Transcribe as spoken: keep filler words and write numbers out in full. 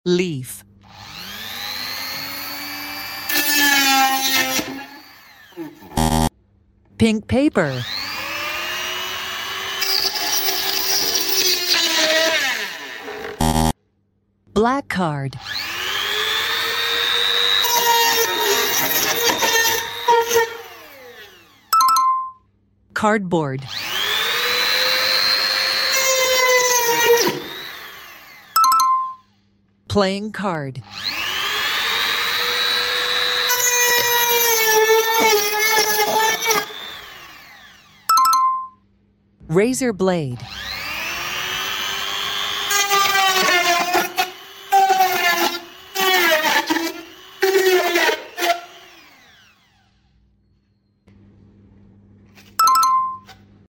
Leaf. Pink paper. Black card. Cardboard. Playing card. Razor blade.